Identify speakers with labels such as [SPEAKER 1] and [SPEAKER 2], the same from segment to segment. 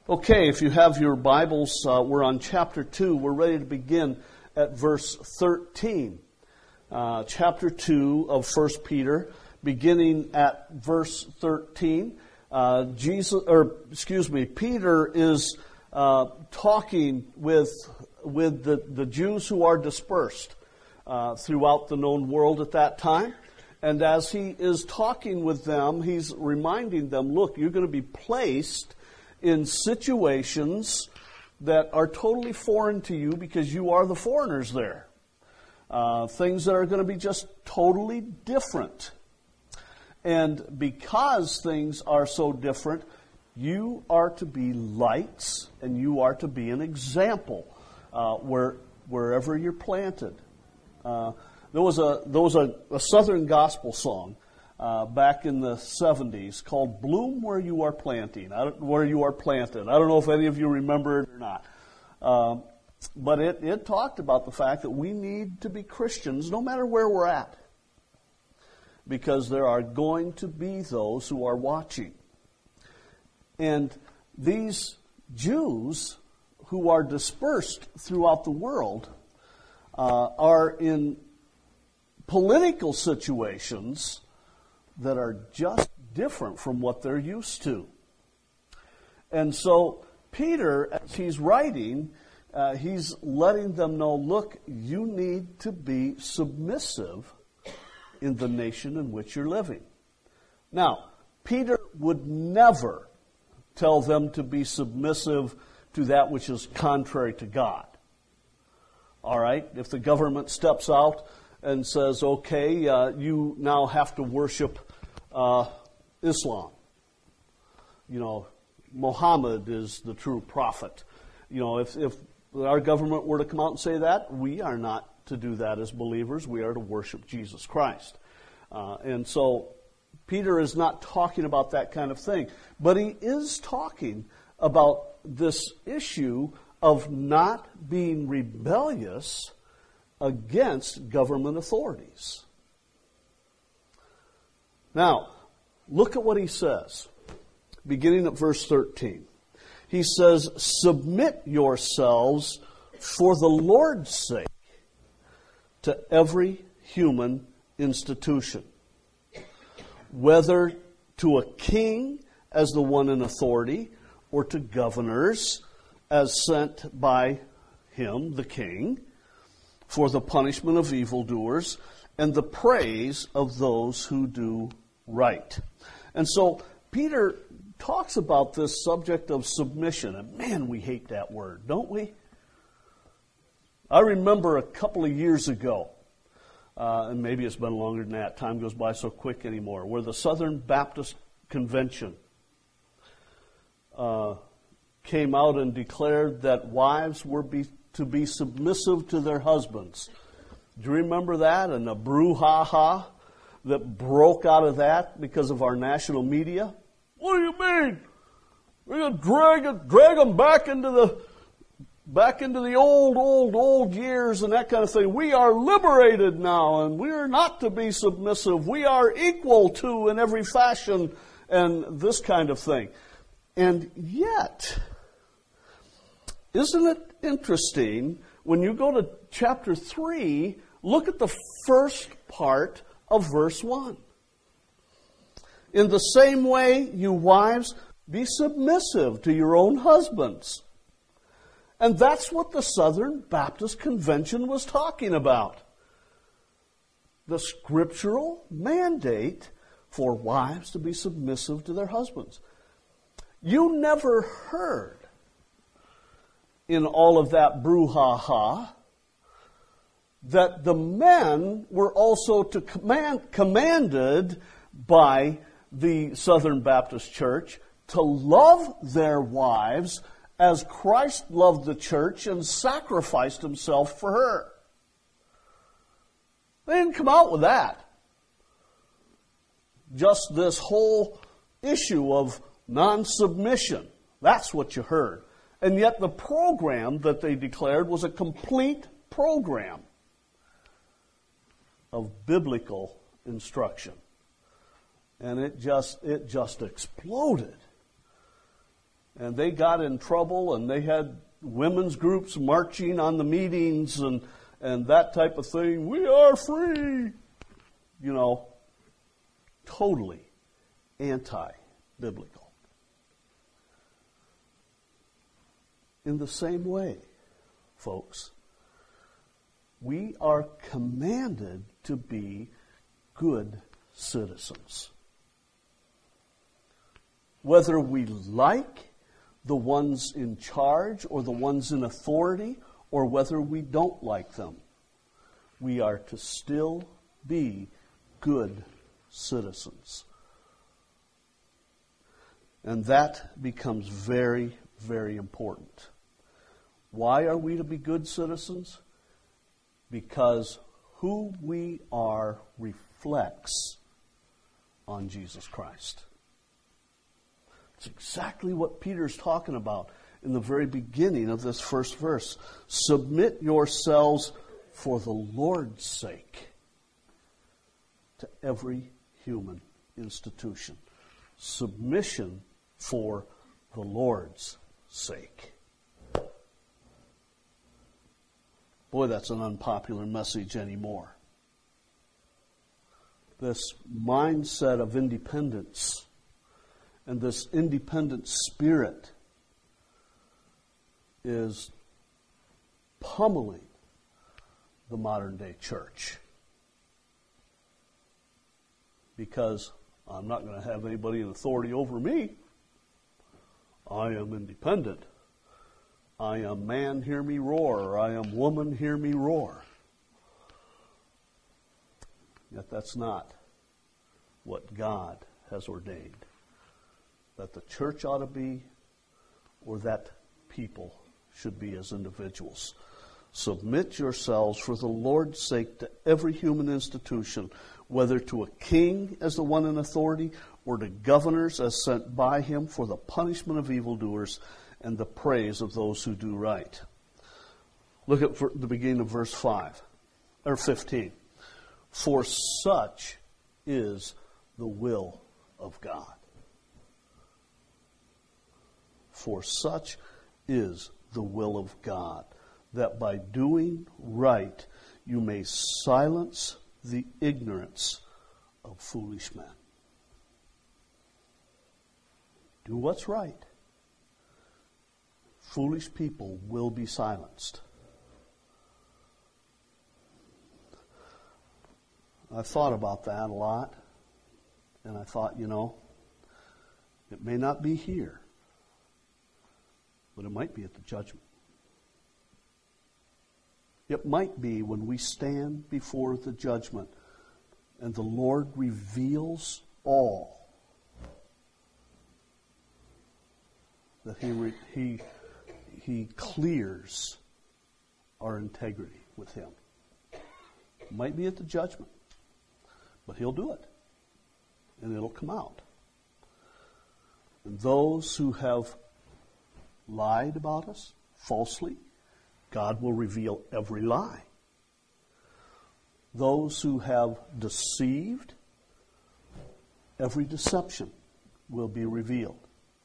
[SPEAKER 1] Okay, if you have your Bibles, we're on chapter 2. We're ready to begin at verse 13. Chapter 2 of 1 Peter, beginning at verse 13. Peter is talking with the Jews who are dispersed throughout the known world at that time. And as he is talking with them, he's reminding them, look, you're going to be placed in situations that are totally foreign to you because you are the foreigners there. Things that are going to be just totally different. And because things are so different, you are to be lights and you are to be an example wherever you're planted. There was a Southern gospel song back in the 70s called "Bloom Where You Are Planted." I don't know if any of you remember it or not. But it talked about the fact that we need to be Christians no matter where we're at, because there are going to be those who are watching. And these Jews who are dispersed throughout the world are in political situations that are just different from what they're used to. And so Peter, as he's writing, he's letting them know, look, you need to be submissive in the nation in which you're living. Now, Peter would never tell them to be submissive to that which is contrary to God. All right? If the government steps out and says, okay, you now have to worship Islam. You know, Muhammad is the true prophet. You know, if our government were to come out and say that, we are not to do that as believers. We are to worship Jesus Christ. And so Peter is not talking about that kind of thing. But he is talking about this issue of not being rebellious against government authorities. Now, look at what he says, beginning at verse 13. He says, "Submit yourselves for the Lord's sake to every human institution, whether to a king as the one in authority, or to governors as sent by him, the king, for the punishment of evildoers and the praise of those who do right." And so Peter talks about this subject of submission. And man, we hate that word, don't we? I remember a couple of years ago, and maybe it's been longer than that, time goes by so quick anymore, where the Southern Baptist Convention came out and declared that wives were to be submissive to their husbands. Do you remember that? And the brouhaha that broke out of that because of our national media? What do you mean? We're going to drag them back into the old years and that kind of thing. We are liberated now, and we are not to be submissive. We are equal to in every fashion, and this kind of thing. And yet, isn't it interesting, when you go to chapter 3, look at the first part of verse 1. "In the same way, you wives, be submissive to your own husbands." And that's what the Southern Baptist Convention was talking about. The scriptural mandate for wives to be submissive to their husbands. You never heard in all of that brouhaha that the men were also commanded by the Southern Baptist Church to love their wives as Christ loved the church and sacrificed himself for her. They didn't come out with that. Just this whole issue of non-submission. That's what you heard. And yet the program that they declared was a complete program of biblical instruction. And it just exploded. And they got in trouble, and they had women's groups marching on the meetings and that type of thing. We are free. You know, totally anti-biblical. In the same way, folks, we are commanded to be good citizens. Whether we like the ones in charge or the ones in authority, or whether we don't like them, we are to still be good citizens. And that becomes very, very important. Why are we to be good citizens? Because who we are reflects on Jesus Christ. It's exactly what Peter's talking about in the very beginning of this first verse. Submit yourselves for the Lord's sake to every human institution. Submission for the Lord's sake. Boy, that's an unpopular message anymore. This mindset of independence and this independent spirit is pummeling the modern day church. Because I'm not going to have anybody in authority over me. I am independent. I am man, hear me roar, or I am woman, hear me roar. Yet that's not what God has ordained. That the church ought to be, or that people should be as individuals. Submit yourselves for the Lord's sake to every human institution, whether to a king as the one in authority, or to governors as sent by him for the punishment of evildoers and the praise of those who do right. Look at the beginning of verse 15. For such is the will of God. For such is the will of God, that by doing right you may silence the ignorance of foolish men. Do what's right. Foolish people will be silenced. I thought about that a lot, and I thought, it may not be here, but it might be at the judgment. It might be when we stand before the judgment and the Lord reveals all that He clears our integrity with Him. It might be at the judgment, but He'll do it, and it'll come out. And those who have lied about us falsely, God will reveal every lie. Those who have deceived, every deception will be revealed.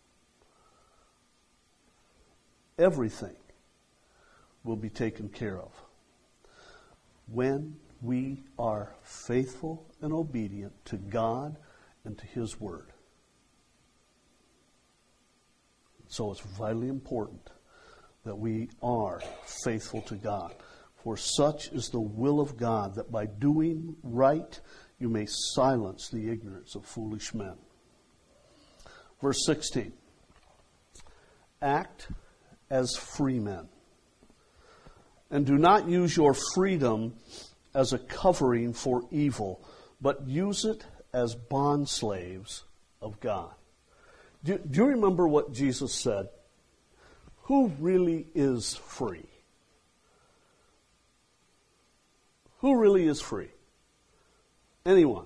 [SPEAKER 1] Everything will be taken care of when we are faithful and obedient to God and to His Word. So it's vitally important that we are faithful to God. For such is the will of God, that by doing right you may silence the ignorance of foolish men. Verse 16. Act as free men, and do not use your freedom as a covering for evil, but use it as bondslaves of God. Do you remember what Jesus said? Who really is free? Who really is free? Anyone?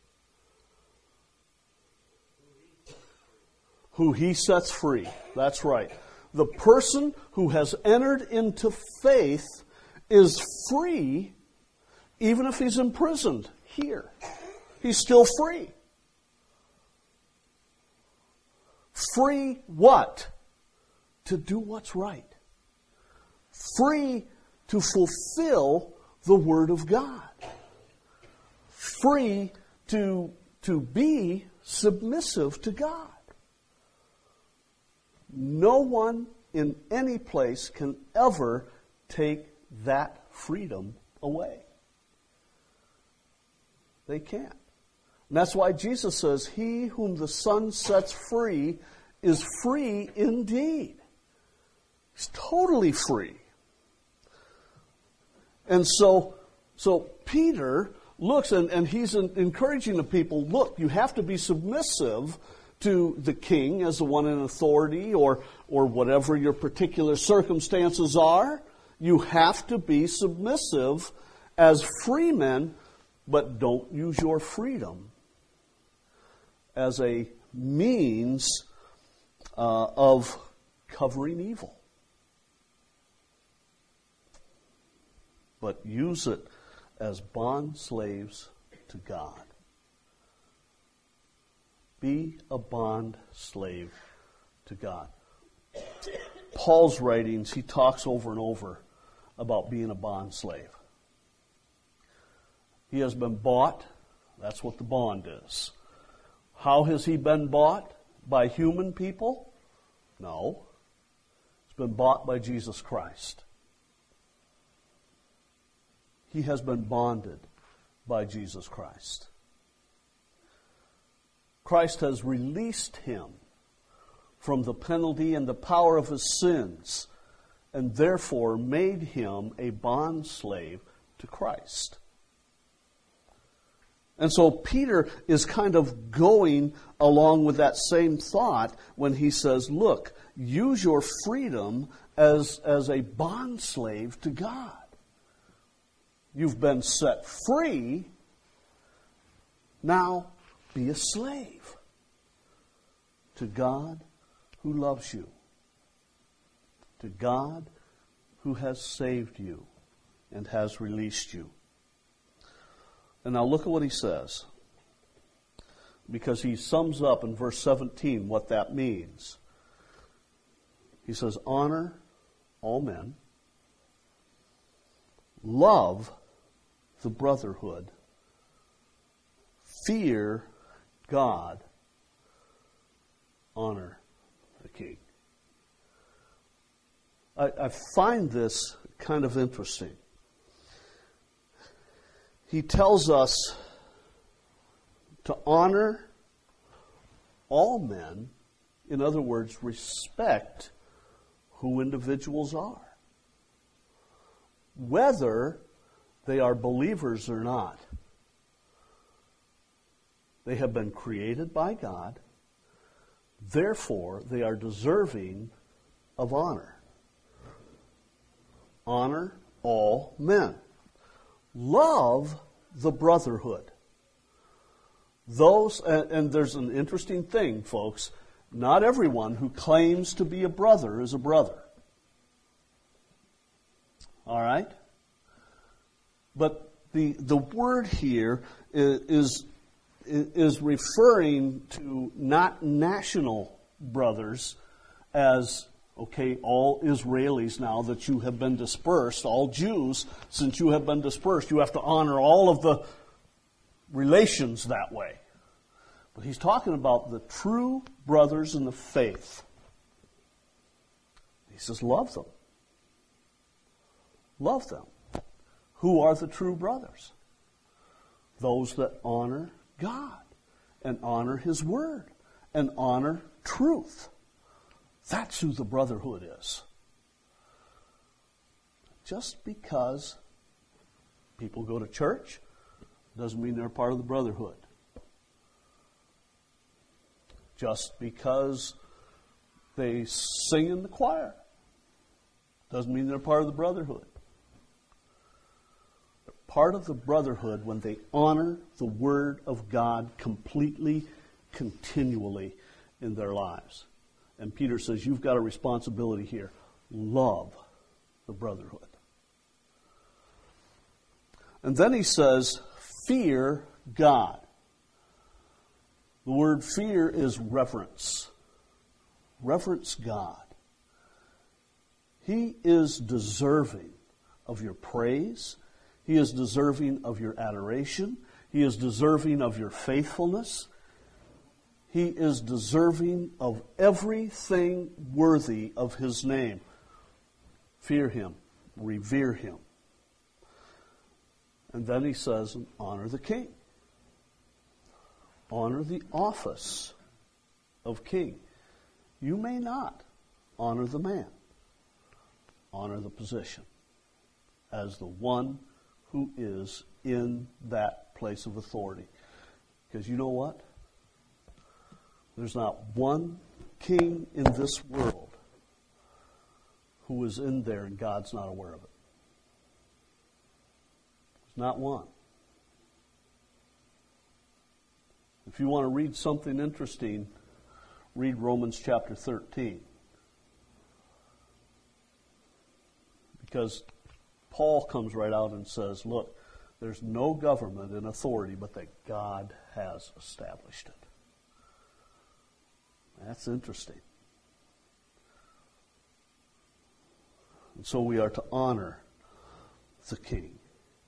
[SPEAKER 1] Who He sets free. That's right. The person who has entered into faith is free even if he's imprisoned here. He's still free. Free what? to do what's right. Free to fulfill the Word of God. Free to be submissive to God. No one in any place can ever take that freedom away. They can't. And that's why Jesus says, "He whom the Son sets free is free indeed." He's totally free. And so Peter looks and he's encouraging the people, look, you have to be submissive to the king as the one in authority or whatever your particular circumstances are. You have to be submissive as free men, but don't use your freedom as a means of covering evil. But use it as bond slaves to God. Be a bond slave to God. Paul's writings, he talks over and over about being a bond slave. He has been bought. That's what the bond is. How has he been bought? By human people? No. It's been bought by Jesus Christ. He has been bonded by Jesus Christ. Christ has released him from the penalty and the power of his sins, and therefore made him a bond slave to Christ. And so Peter is kind of going along with that same thought when he says, look, use your freedom as a bond slave to God. You've been set free. Now be a slave to God who loves you, to God who has saved you and has released you. And now look at what he says, because he sums up in verse 17 what that means. He says, honor all men, love the brotherhood, fear God, honor the king. I find this kind of interesting. He tells us to honor all men, in other words, respect who individuals are, whether they are believers or not. They have been created by God, therefore they are deserving of honor. Honor all men. Love the brotherhood. Those, and there's an interesting thing, folks. Not everyone who claims to be a brother is a brother. All right? But the word here is referring to not national brothers as, okay, all Israelis now that you have been dispersed, all Jews, since you have been dispersed, you have to honor all of the relations that way. But he's talking about the true brothers in the faith. He says, love them. Love them. Who are the true brothers? Those that honor God and honor His Word and honor truth. That's who the brotherhood is. Just because people go to church doesn't mean they're part of the brotherhood. Just because they sing in the choir doesn't mean they're part of the brotherhood. They're part of the brotherhood when they honor the Word of God completely, continually in their lives. And Peter says, you've got a responsibility here. Love the brotherhood. And then he says, fear God. The word fear is reverence. Reverence God. He is deserving of your praise. He is deserving of your adoration. He is deserving of your faithfulness. He is deserving of everything worthy of His name. Fear Him, revere Him. And then he says, honor the king. Honor the office of king. You may not honor the man. Honor the position as the one who is in that place of authority. Because you know what? There's not one king in this world who is in there and God's not aware of it. There's not one. If you want to read something interesting, read Romans chapter 13. Because Paul comes right out and says, look, there's no government in authority but that God has established it. That's interesting. And so we are to honor the king.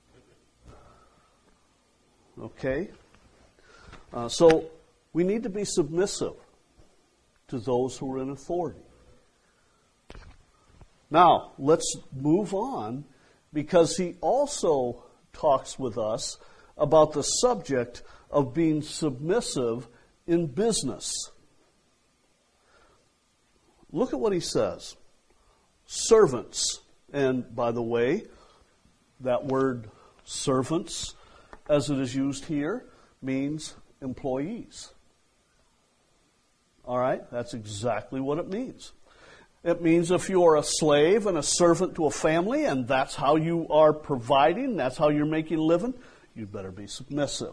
[SPEAKER 1] Okay? So we need to be submissive to those who are in authority. Now, let's move on, because he also talks with us about the subject of being submissive in business. Look at what he says. Servants. And by the way, that word servants, as it is used here, means employees. All right? That's exactly what it means. It means if you are a slave and a servant to a family, and that's how you are providing, that's how you're making a living, you'd better be submissive.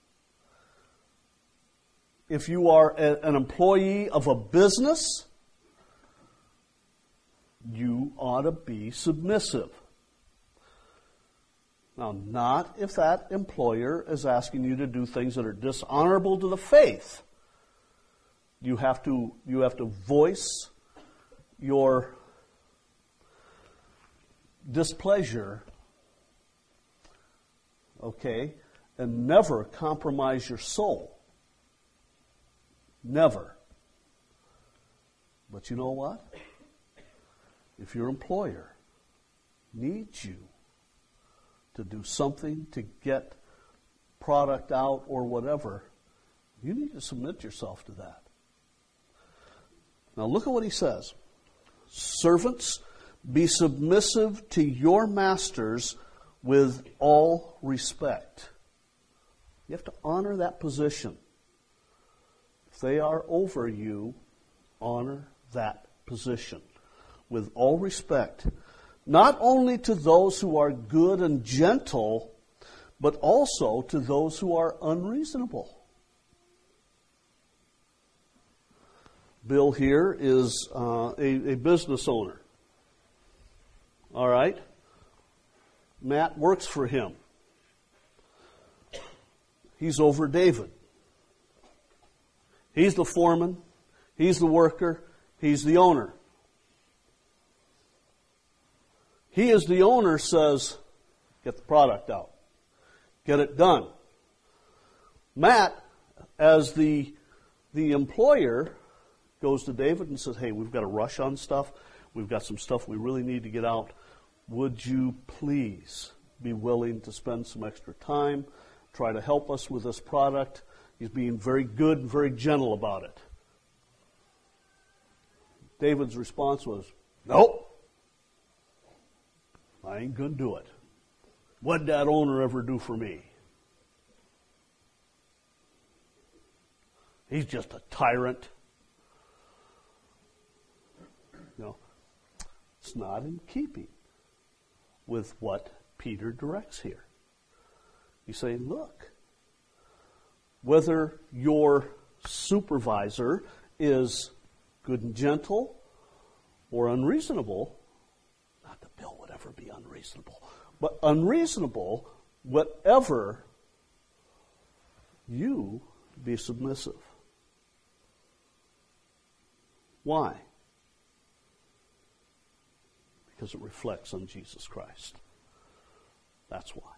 [SPEAKER 1] If you are an employee of a business, you ought to be submissive. Now, not if that employer is asking you to do things that are dishonorable to the faith. You have to voice your displeasure, okay, and never compromise your soul. Never. But you know what? If your employer needs you to do something to get product out or whatever, you need to submit yourself to that. Now look at what he says. Servants, be submissive to your masters with all respect. You have to honor that position. If they are over you, honor that position with all respect. Not only to those who are good and gentle, but also to those who are unreasonable. Bill here is a business owner. All right? Matt works for him. He's over David. He's the foreman. He's the worker. He's the owner. He, as the owner, says, get the product out. Get it done. Matt, as the employer, goes to David and says, hey, we've got a rush on stuff. We've got some stuff we really need to get out. Would you please be willing to spend some extra time, try to help us with this product? He's being very good and very gentle about it. David's response was, nope. I ain't going to do it. What'd that owner ever do for me? He's just a tyrant. No, it's not in keeping with what Peter directs here. He's saying, look, whether your supervisor is good and gentle or unreasonable, not that Bill would ever be unreasonable, but unreasonable, whatever, you be submissive. Why? because it reflects on Jesus Christ. That's why.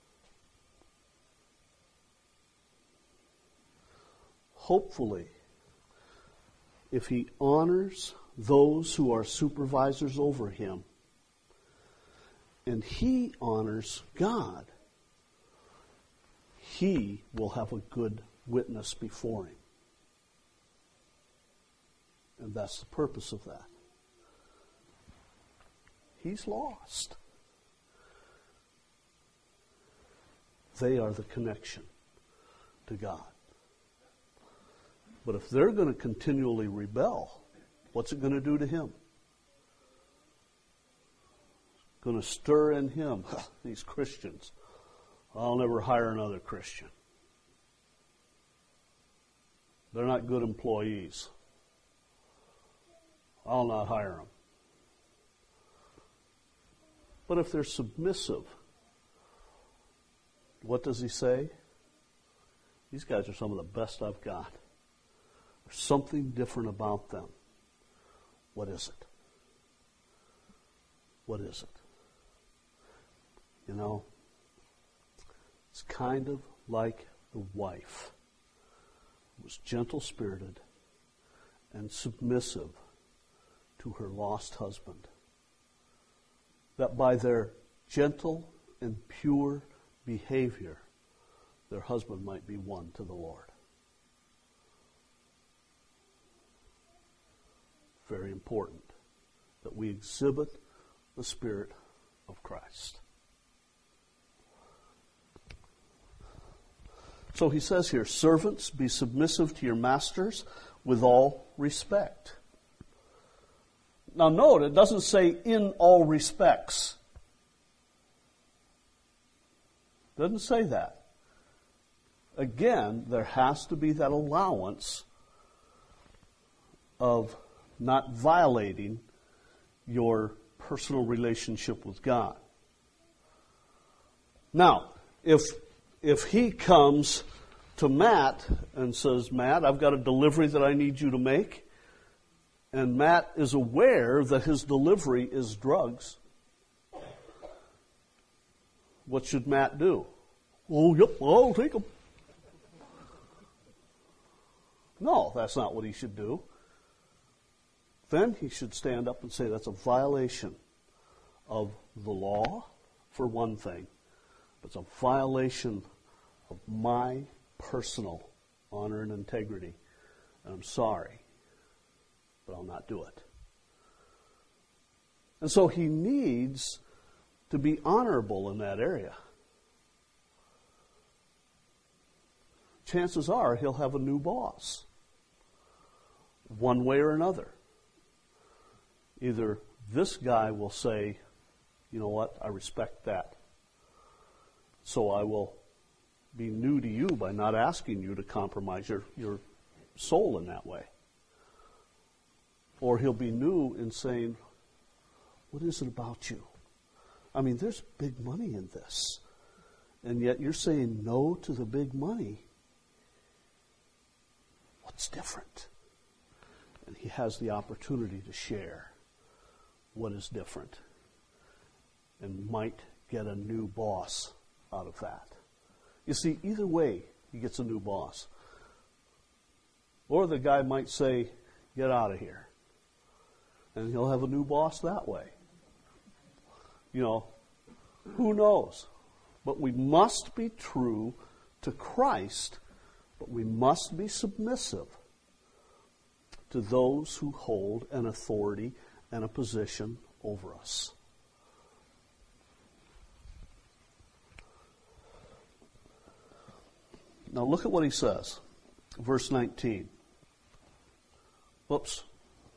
[SPEAKER 1] Hopefully, if he honors those who are supervisors over him, and he honors God, he will have a good witness before him. And that's the purpose of that. He's lost. They are the connection to God. But if they're going to continually rebel, what's it going to do to him? It's going to stir in him, these Christians. I'll never hire another Christian. They're not good employees. I'll not hire them. But if they're submissive, what does he say? These guys are some of the best I've got. There's something different about them. What is it? What is it? You know, it's kind of like the wife who was gentle-spirited and submissive to her lost husband. That by their gentle and pure behavior, their husband might be won to the Lord. Very important that we exhibit the Spirit of Christ. So he says here, servants, be submissive to your masters with all respect. Now note, it doesn't say in all respects. It doesn't say that. Again, there has to be that allowance of not violating your personal relationship with God. Now, if he comes to Matt and says, Matt, I've got a delivery that I need you to make, and Matt is aware that his delivery is drugs, what should Matt do? Oh, yep, I'll take them. No, that's not what he should do. Then he should stand up and say that's a violation of the law, for one thing. It's a violation of my personal honor and integrity. And I'm sorry, but I'll not do it. And so he needs to be honorable in that area. Chances are he'll have a new boss, one way or another. Either this guy will say, you know what, I respect that, so I will be new to you by not asking you to compromise your soul in that way. Or he'll be new in saying, what is it about you? I mean, there's big money in this, and yet you're saying no to the big money. What's different? And he has the opportunity to share what is different and might get a new boss out of that. You see, either way, he gets a new boss. Or the guy might say, get out of here. And he'll have a new boss that way. You know, who knows? But we must be true to Christ, but we must be submissive to those who hold an authority and a position over us. Now look at what he says. Verse 19. Whoops.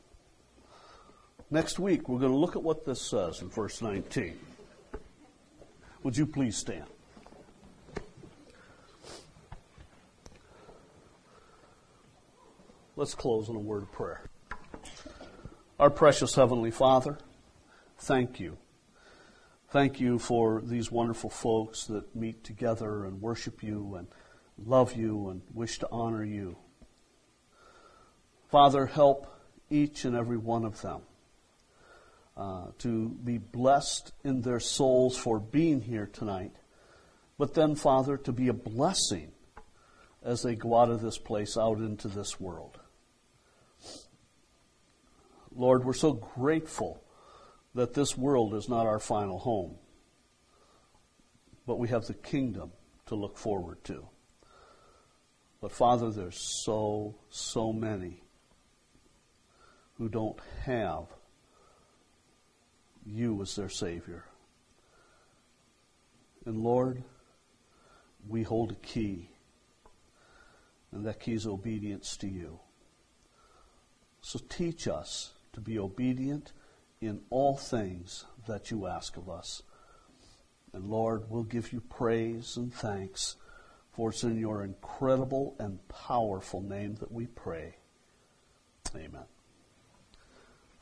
[SPEAKER 1] Next week we're going to look at what this says in verse 19. Would you please stand? Let's close in a word of prayer. Our precious Heavenly Father, thank you. Thank you for these wonderful folks that meet together and worship you and love you and wish to honor you. Father, help each and every one of them to be blessed in their souls for being here tonight. But then, Father, to be a blessing as they go out of this place, out into this world. Lord, we're so grateful that this world is not our final home, but we have the kingdom to look forward to. But Father, there's so many who don't have you as their Savior. And Lord, we hold a key, and that key is obedience to you. So teach us to be obedient in all things that you ask of us. And Lord, we'll give you praise and thanks, for it's in your incredible and powerful name that we pray. Amen.